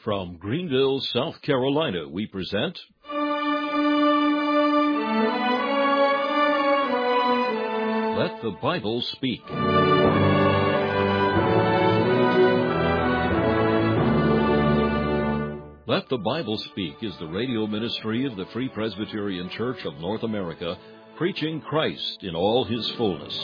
From Greenville, South Carolina, we present Let the Bible Speak. Let the Bible Speak is the radio ministry of the Free Presbyterian Church of North America, preaching Christ in all His fullness.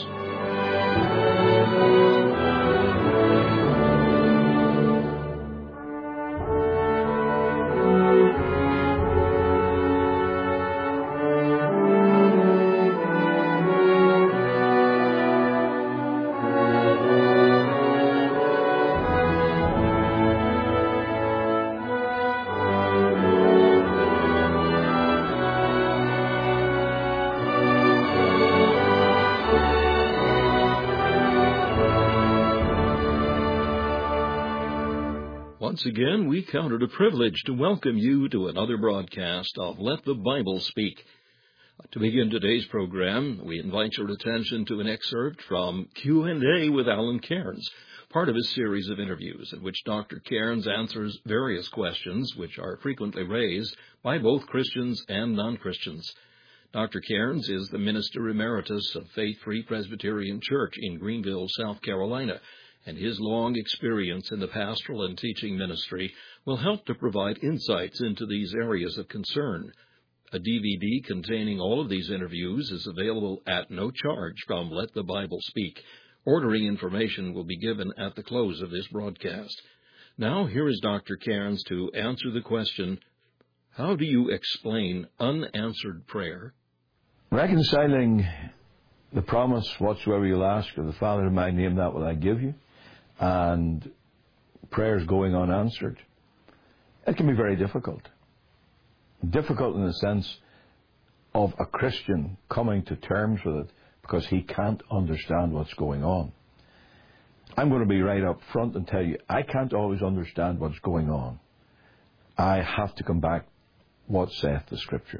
Once again, we count it a privilege to welcome you to another broadcast of Let the Bible Speak. To begin today's program, we invite your attention to an excerpt from Q&A with Alan Cairns, part of a series of interviews in which Dr. Cairns answers various questions which are frequently raised by both Christians and non-Christians. Dr. Cairns is the Minister Emeritus of Faith Free Presbyterian Church in Greenville, South Carolina, and his long experience in the pastoral and teaching ministry will help to provide insights into these areas of concern. A DVD containing all of these interviews is available at no charge from Let the Bible Speak. Ordering information will be given at the close of this broadcast. Now, here is Dr. Cairns to answer the question, how do you explain unanswered prayer? Reconciling the promise, whatsoever you'll ask of the Father in my name, that will I give you, and prayers going unanswered, it can be very difficult. Difficult in the sense of a Christian coming to terms with it because he can't understand what's going on. I'm going to be right up front and tell you, I can't always understand what's going on. I have to come back, what saith the Scripture.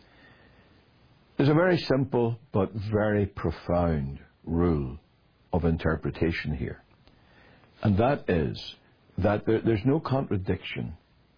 There's a very simple but very profound rule of interpretation here. And that is that there's no contradiction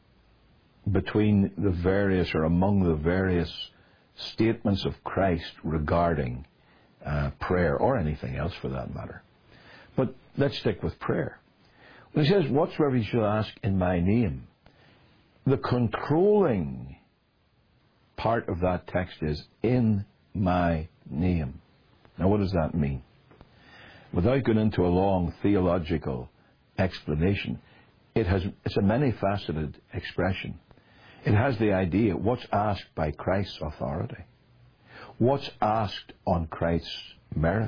between the various or among the various statements of Christ regarding prayer or anything else for that matter. But let's stick with prayer. When he says, whatsoever you shall ask in my name, the controlling part of that text is in my name. Now what does that mean? Without going into a long theological explanation, it's a many-faceted expression. It has the idea, what's asked by Christ's authority, what's asked on Christ's merit,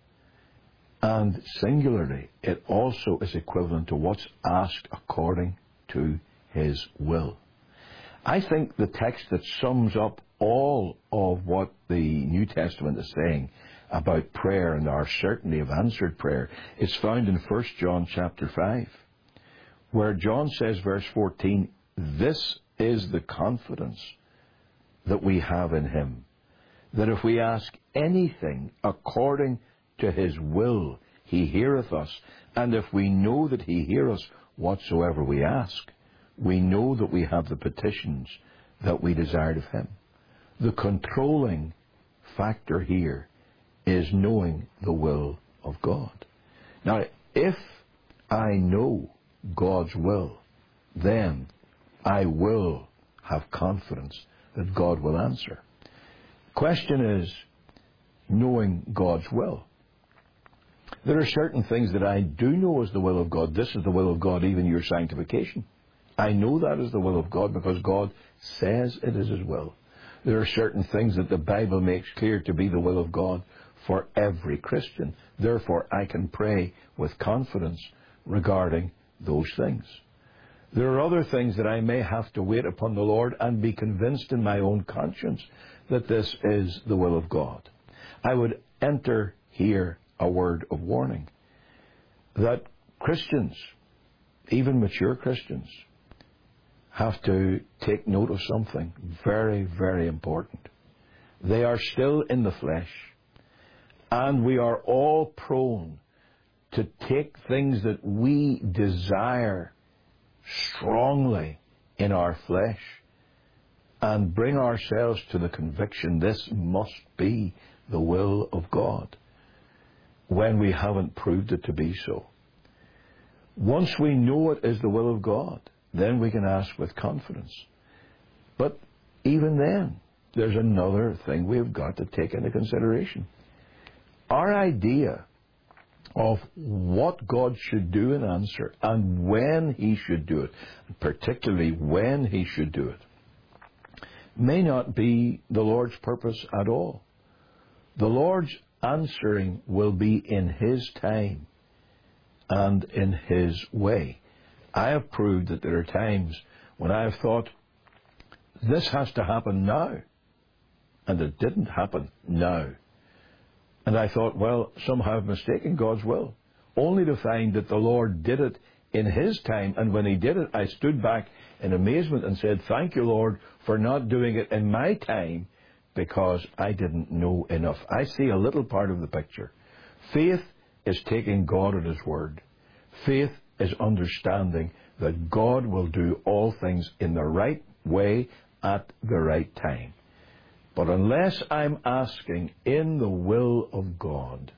and singularly, it also is equivalent to what's asked according to His will. I think the text that sums up all of what the New Testament is saying about prayer and our certainty of answered prayer is found in 1 John chapter 5, where John says, verse 14, this is the confidence that we have in Him, that if we ask anything according to His will, He heareth us. And if we know that He heareth us whatsoever we ask, we know that we have the petitions that we desired of Him. The controlling factor here is knowing the will of God. Now, if I know God's will, then I will have confidence that God will answer. Question is, knowing God's will. There are certain things that I do know is the will of God. This is the will of God, even your sanctification. I know that is the will of God because God says it is His will. There are certain things that the Bible makes clear to be the will of God for every Christian. Therefore, I can pray with confidence regarding those things. There are other things that I may have to wait upon the Lord and be convinced in my own conscience that this is the will of God. I would enter here a word of warning that Christians, even mature Christians, have to take note of something very, very important. They are still in the flesh, and we are all prone to take things that we desire strongly in our flesh and bring ourselves to the conviction this must be the will of God when we haven't proved it to be so. Once we know it is the will of God, then we can ask with confidence. But even then, there's another thing we've got to take into consideration. Our idea of what God should do and answer and when He should do it, particularly when He should do it, may not be the Lord's purpose at all. The Lord's answering will be in His time and in His way. I have proved that there are times when I have thought, this has to happen now, and it didn't happen now. And I thought, well, somehow I've mistaken God's will, only to find that the Lord did it in His time, and when He did it, I stood back in amazement and said, thank you, Lord, for not doing it in my time, because I didn't know enough. I see a little part of the picture. Faith is taking God at His word. Faith is understanding that God will do all things in the right way at the right time. But unless I'm asking in the will of God,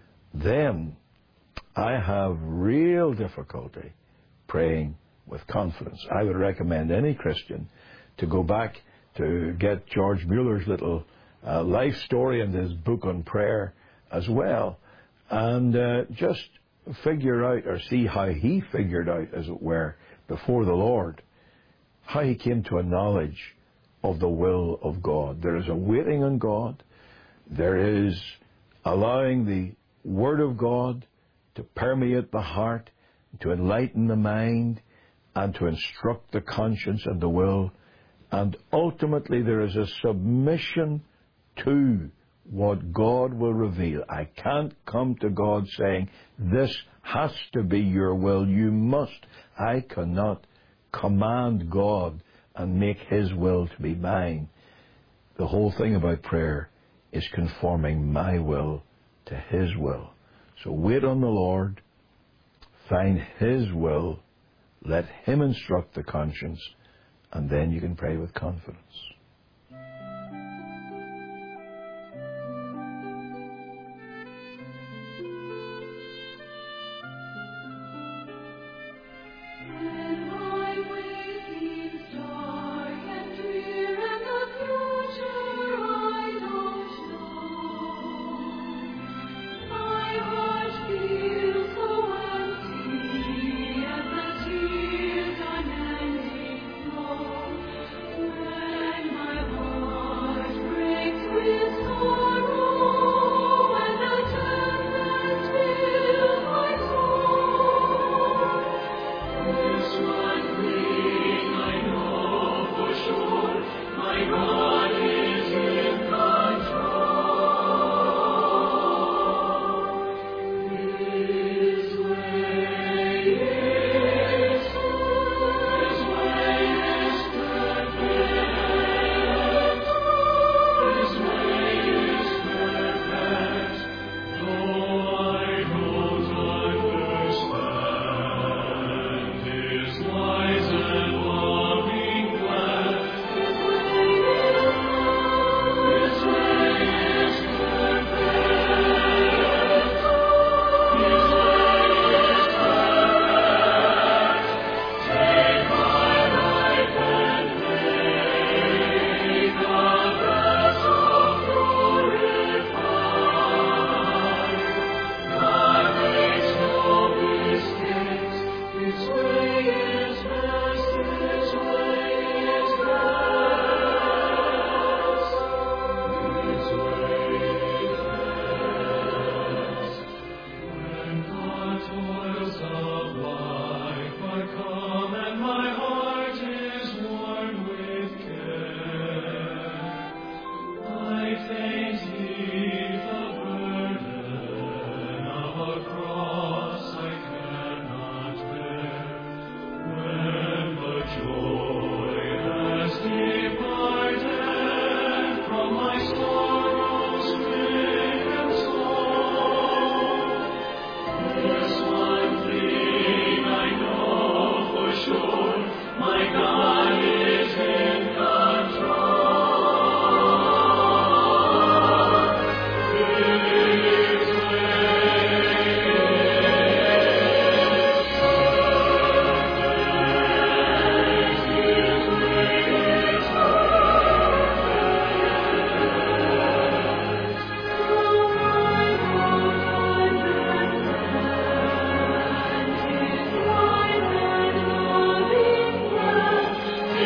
then I have real difficulty praying with confidence. I would recommend any Christian to go back to get George Mueller's little life story and his book on prayer as well, and just figure out or see how he figured out, as it were, before the Lord, how he came to a knowledge of the will of God. There is a waiting on God. There is allowing the Word of God to permeate the heart, to enlighten the mind, and to instruct the conscience and the will. And ultimately there is a submission to what God will reveal. I can't come to God saying, this has to be your will, you must. I cannot command God and make His will to be mine. The whole thing about prayer is conforming my will to His will. So wait on the Lord, find His will, let Him instruct the conscience, and then you can pray with confidence. When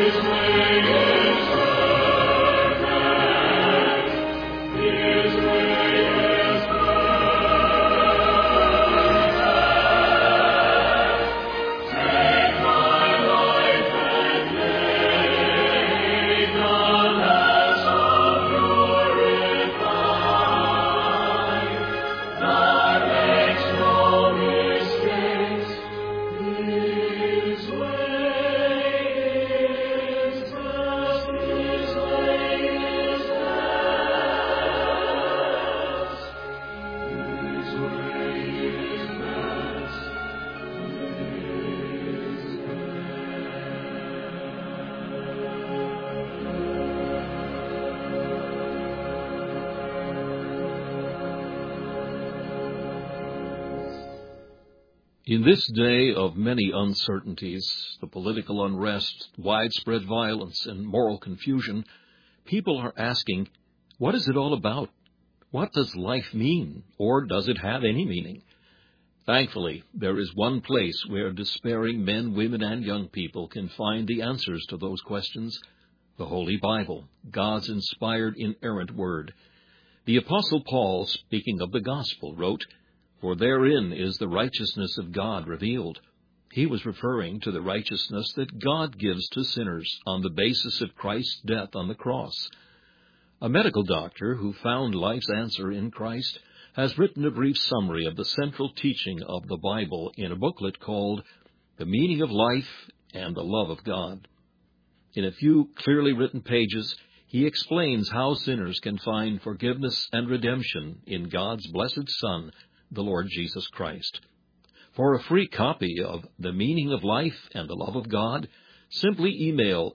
In this day of many uncertainties, the political unrest, widespread violence, and moral confusion, people are asking, what is it all about? What does life mean, or does it have any meaning? Thankfully, there is one place where despairing men, women, and young people can find the answers to those questions: the Holy Bible, God's inspired, inerrant Word. The Apostle Paul, speaking of the Gospel, wrote, "For therein is the righteousness of God revealed." He was referring to the righteousness that God gives to sinners on the basis of Christ's death on the cross. A medical doctor who found life's answer in Christ has written a brief summary of the central teaching of the Bible in a booklet called The Meaning of Life and the Love of God. In a few clearly written pages, he explains how sinners can find forgiveness and redemption in God's blessed Son, the Lord Jesus Christ. For a free copy of The Meaning of Life and the Love of God, simply email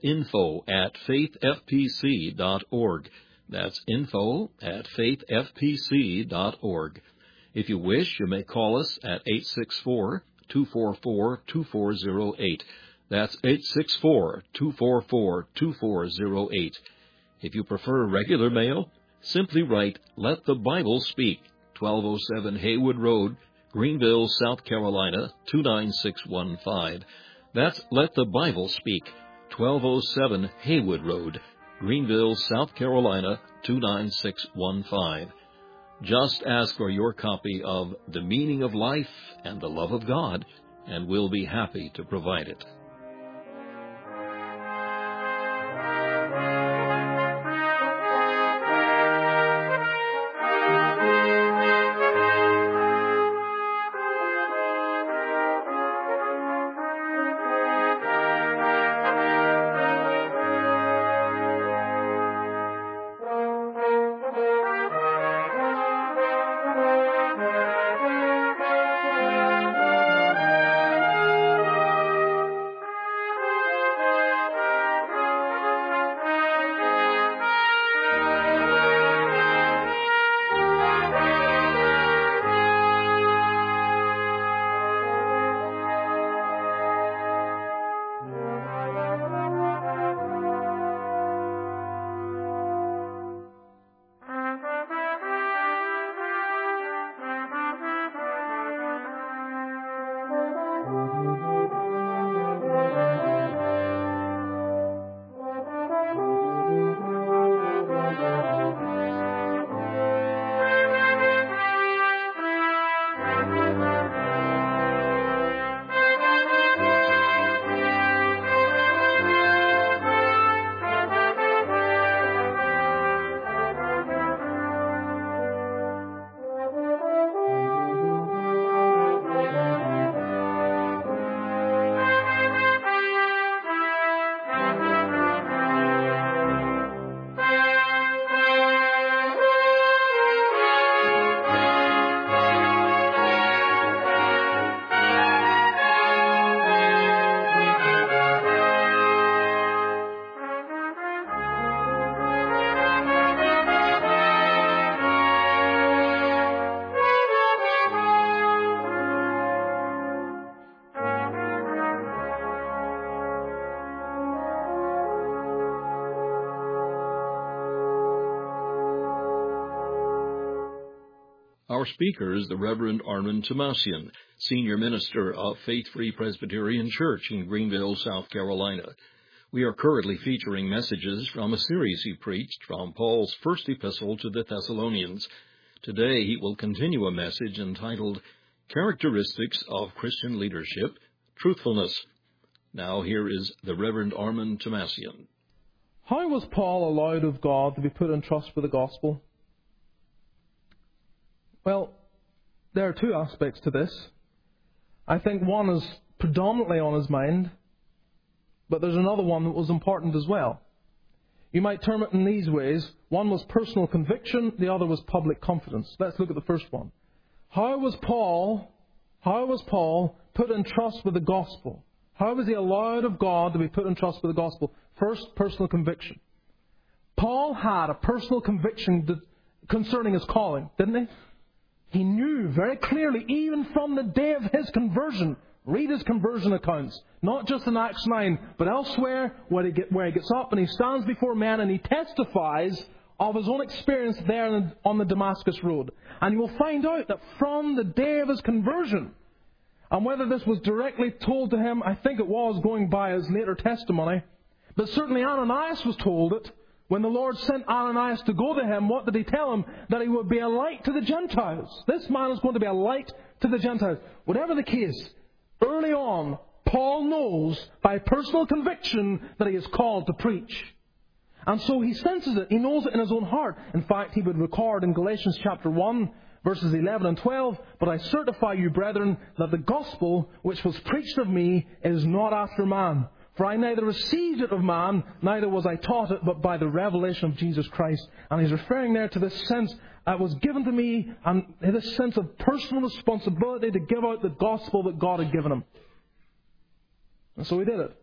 info@faithfpc.org. That's info@faithfpc.org. If you wish, you may call us at 864-244-2408. That's 864-244-2408. If you prefer regular mail, simply write Let the Bible Speak, 1207 Haywood Road, Greenville, South Carolina, 29615. That's Let the Bible Speak, 1207 Haywood Road, Greenville, South Carolina, 29615. Just ask for your copy of The Meaning of Life and the Love of God, and we'll be happy to provide it. Our speaker is the Reverend Armin Tomasian, Senior Minister of Faith Free Presbyterian Church in Greenville, South Carolina. We are currently featuring messages from a series he preached from Paul's first epistle to the Thessalonians. Today he will continue a message entitled Characteristics of Christian Leadership, Truthfulness. Now here is the Reverend Armand Tomasian. How was Paul allowed of God to be put in trust with the gospel? Well, there are two aspects to this. I think one is predominantly on his mind, but there's another one that was important as well. You might term it in these ways. One was personal conviction, the other was public confidence. Let's look at the first one. How was Paul put in trust with the gospel? How was he allowed of God to be put in trust with the gospel? First, personal conviction. Paul had a personal conviction concerning his calling, didn't he? He knew very clearly, even from the day of his conversion. Read his conversion accounts, not just in Acts 9, but elsewhere where he gets up and he stands before men and he testifies of his own experience there on the Damascus Road. And you will find out that from the day of his conversion, and whether this was directly told to him, I think it was, going by his later testimony, but certainly Ananias was told it. When the Lord sent Ananias to go to him, what did he tell him? That he would be a light to the Gentiles. This man is going to be a light to the Gentiles. Whatever the case, early on, Paul knows by personal conviction that he is called to preach. And so he senses it. He knows it in his own heart. In fact, he would record in Galatians chapter 1, verses 11 and 12, "But I certify you, brethren, that the gospel which was preached of me is not after man. For I neither received it of man, neither was I taught it, but by the revelation of Jesus Christ." And he's referring there to this sense that was given to me, and this sense of personal responsibility to give out the gospel that God had given him. And so he did it.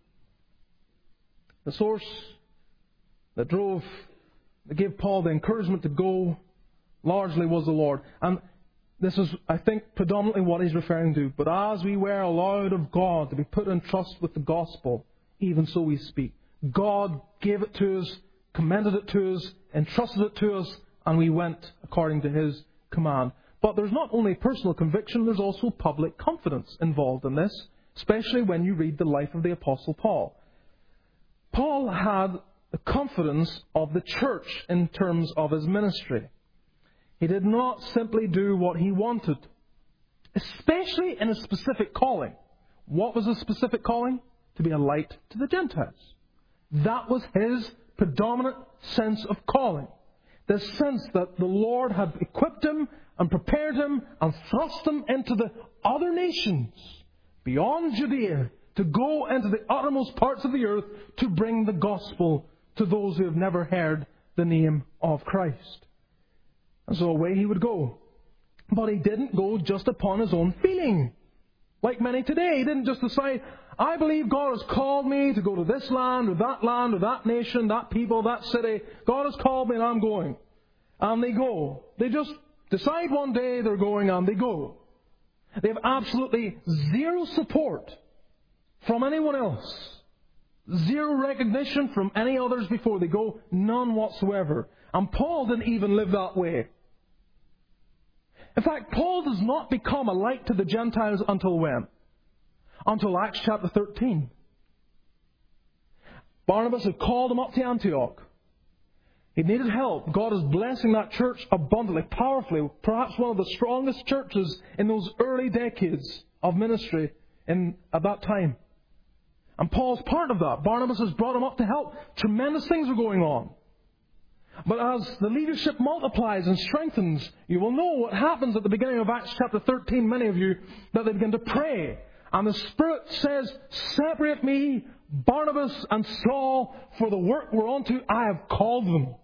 The source that gave Paul the encouragement to go largely was the Lord. And this is, I think, predominantly what he's referring to. But as we were allowed of God to be put in trust with the gospel, even so we speak. God gave it to us, commended it to us, entrusted it to us, and we went according to his command. But there's not only personal conviction, there's also public confidence involved in this, especially when you read the life of the Apostle Paul. Paul had the confidence of the church in terms of his ministry. He did not simply do what he wanted, especially in a specific calling. What was his specific calling? To be a light to the Gentiles. That was his predominant sense of calling. The sense that the Lord had equipped him and prepared him and thrust him into the other nations beyond Judea to go into the uttermost parts of the earth to bring the gospel to those who have never heard the name of Christ. And so away he would go. But he didn't go just upon his own feeling. Like many today, he didn't just decide, I believe God has called me to go to this land or that nation, that people, that city. God has called me and I'm going. And they go. They just decide one day they're going and they go. They have absolutely zero support from anyone else. Zero recognition from any others before they go. None whatsoever. And Paul didn't even live that way. In fact, Paul does not become a light to the Gentiles until when? Until Acts chapter 13. Barnabas had called him up to Antioch. He needed help. God is blessing that church abundantly, powerfully. Perhaps one of the strongest churches in those early decades of ministry at that time. And Paul's part of that. Barnabas has brought him up to help. Tremendous things are going on. But as the leadership multiplies and strengthens, you will know what happens at the beginning of Acts chapter 13, many of you, that they begin to pray. And the Spirit says, separate me, Barnabas and Saul, for the work whereunto I have called them.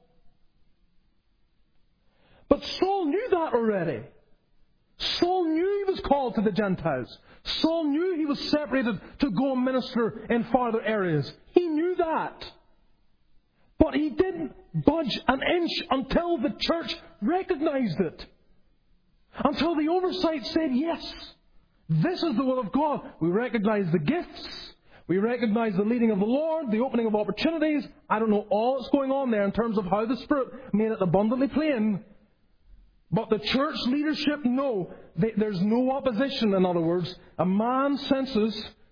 But Saul knew that already. Saul knew he was called to the Gentiles. Saul knew he was separated to go and minister in farther areas. He knew that. But he didn't budge an inch until the church recognized it. Until the oversight said, yes, this is the will of God. We recognize the gifts. We recognize the leading of the Lord, the opening of opportunities. I don't know all that's going on there in terms of how the Spirit made it abundantly plain. But the church leadership know there's no opposition, in other words. A man senses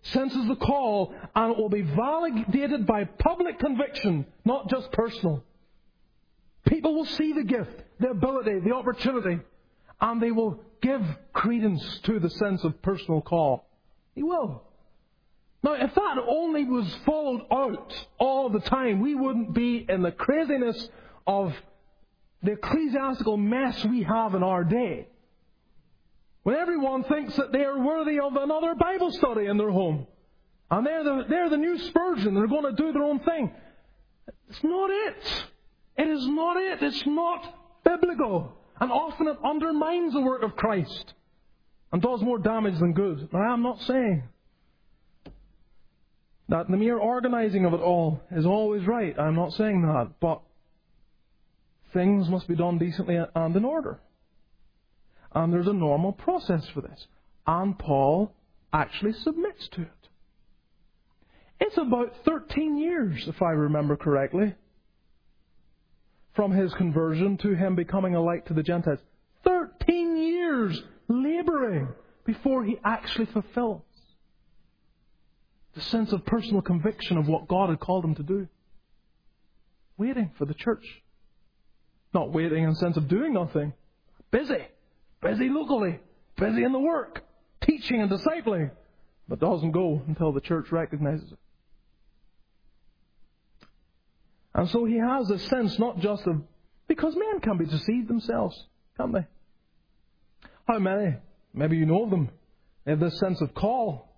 senses the call, and it will be validated by public conviction, not just personal. People will see the gift, the ability, the opportunity, and they will give credence to the sense of personal call. He will. Now, if that only was followed out all the time, we wouldn't be in the craziness of the ecclesiastical mess we have in our day. When everyone thinks that they are worthy of another Bible study in their home. And they're the new Spurgeon. They're going to do their own thing. It's not it. It is not it. It's not biblical. And often it undermines the work of Christ. And does more damage than good. Now, I'm not saying that the mere organizing of it all is always right. I'm not saying that. But things must be done decently and in order. And there's a normal process for this. And Paul actually submits to it. It's about 13 years, if I remember correctly, from his conversion to him becoming a light to the Gentiles. 13 years laboring before he actually fulfills the sense of personal conviction of what God had called him to do. Waiting for the church. Not waiting in the sense of doing nothing. Busy locally, busy in the work, teaching and discipling, but doesn't go until the church recognizes it. And so he has a sense not just of, because men can be deceived themselves, can't they? How many? Maybe you know them. They have this sense of call.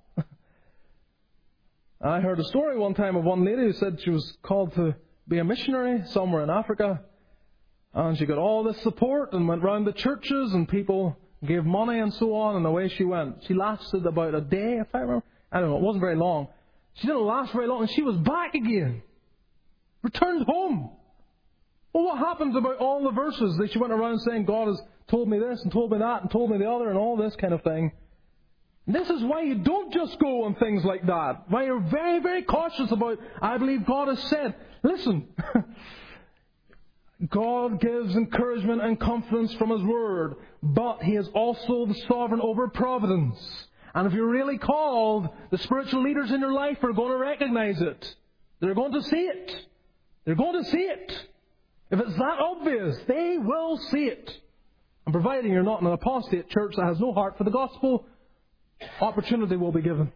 I heard a story one time of one lady who said she was called to be a missionary somewhere in Africa. And she got all this support and went round the churches and people gave money and so on, and away she went. She lasted about a day, if I remember. I don't know, it wasn't very long. She didn't last very long and she was back again. Returned home. Well, what happens about all the verses that she went around saying, God has told me this and told me that and told me the other and all this kind of thing? This is why you don't just go on things like that. Why you're very, very cautious about, I believe God has said. Listen, God gives encouragement and confidence from His Word, but He is also the sovereign over providence. And if you're really called, the spiritual leaders in your life are going to recognize it. They're going to see it. They're going to see it. If it's that obvious, they will see it. And providing you're not in an apostate church that has no heart for the gospel, opportunity will be given.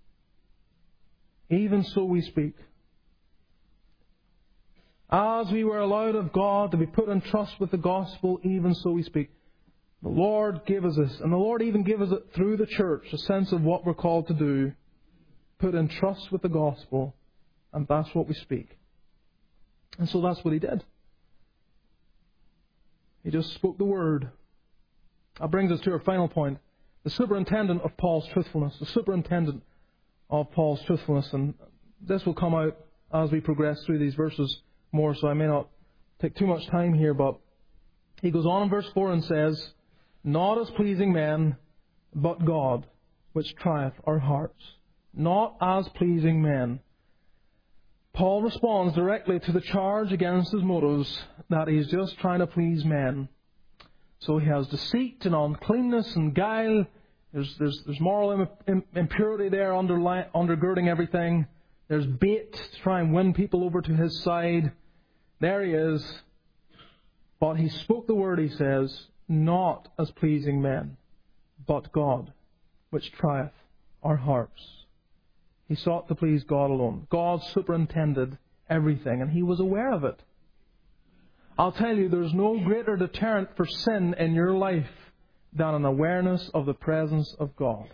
Even so we speak. As we were allowed of God to be put in trust with the gospel, even so we speak. The Lord gave us this, and the Lord even gave us it through the church, a sense of what we're called to do. Put in trust with the gospel, and that's what we speak. And so that's what he did. He just spoke the word. That brings us to our final point. The superintendent of Paul's truthfulness. The superintendent of Paul's truthfulness. And this will come out as we progress through these verses more, so I may not take too much time here, but he goes on in verse 4 and says, not as pleasing men, but God, which trieth our hearts. Not as pleasing men. Paul responds directly to the charge against his motives that he's just trying to please men. So he has deceit and uncleanness and guile. There's moral impurity there undergirding everything. There's bait to try and win people over to his side. There he is. But he spoke the word, he says, not as pleasing men, but God, which trieth our hearts. He sought to please God alone. God superintended everything, and he was aware of it. I'll tell you, there's no greater deterrent for sin in your life than an awareness of the presence of God.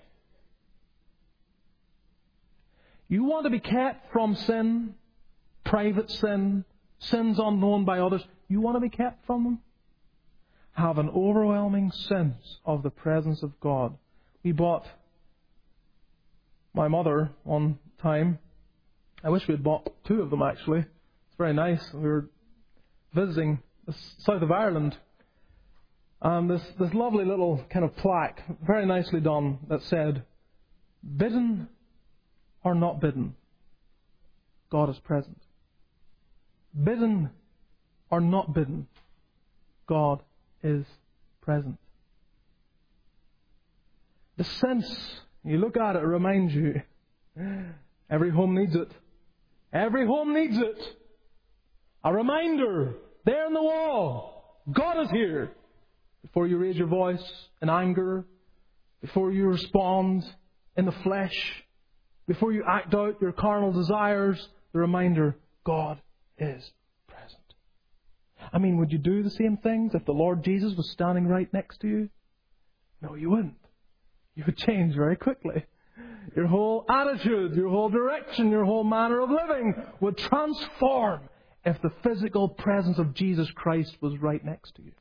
You want to be kept from sin, private sin, sins unknown by others. You want to be kept from them? Have an overwhelming sense of the presence of God. We bought my mother one time. I wish we had bought two of them, actually. It's very nice. We were visiting the south of Ireland, and this lovely little kind of plaque, very nicely done, that said, bidden or not bidden, God is present. Bidden or not bidden, God is present. The sense, you look at it, it reminds you, Every home needs it. Every home needs it. A reminder there on the wall. God is here. Before you raise your voice in anger, before you respond in the flesh, before you act out your carnal desires, the reminder, God is present. I mean, would you do the same things if the Lord Jesus was standing right next to you? No, you wouldn't. You would change very quickly. Your whole attitude, your whole direction, your whole manner of living would transform if the physical presence of Jesus Christ was right next to you.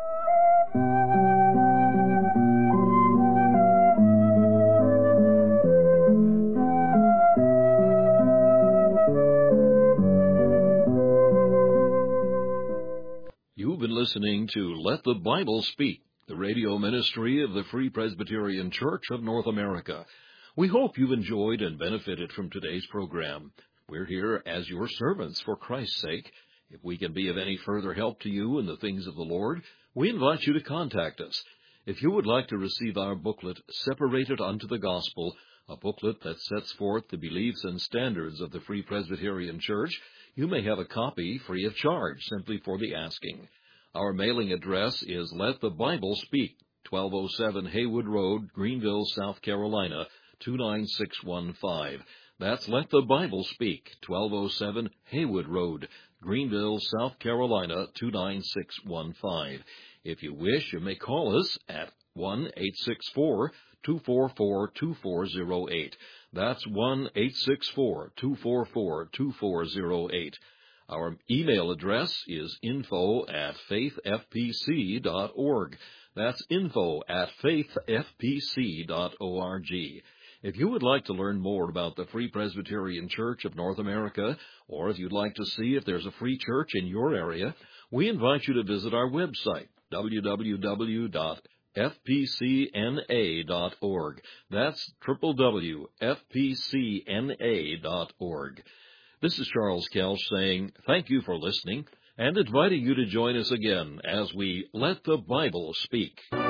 You've been listening to Let the Bible Speak, the radio ministry of the Free Presbyterian Church of North America. We hope you've enjoyed and benefited from today's program. We're here as your servants for Christ's sake. If we can be of any further help to you in the things of the Lord, we invite you to contact us. If you would like to receive our booklet, Separated Unto the Gospel, a booklet that sets forth the beliefs and standards of the Free Presbyterian Church, you may have a copy free of charge, simply for the asking. Our mailing address is Let the Bible Speak, 1207 Haywood Road, Greenville, South Carolina, 29615. That's Let the Bible Speak, 1207 Haywood Road, Greenville, South Carolina, 29615. If you wish, you may call us at 1-864-244-2408. That's 1-864-244-2408. Our email address is info@faithfpc.org. That's info@faithfpc.org. If you would like to learn more about the Free Presbyterian Church of North America, or if you'd like to see if there's a free church in your area, we invite you to visit our website, www.fpcna.org. That's www.fpcna.org. This is Charles Kelch saying thank you for listening and inviting you to join us again as we Let the Bible Speak.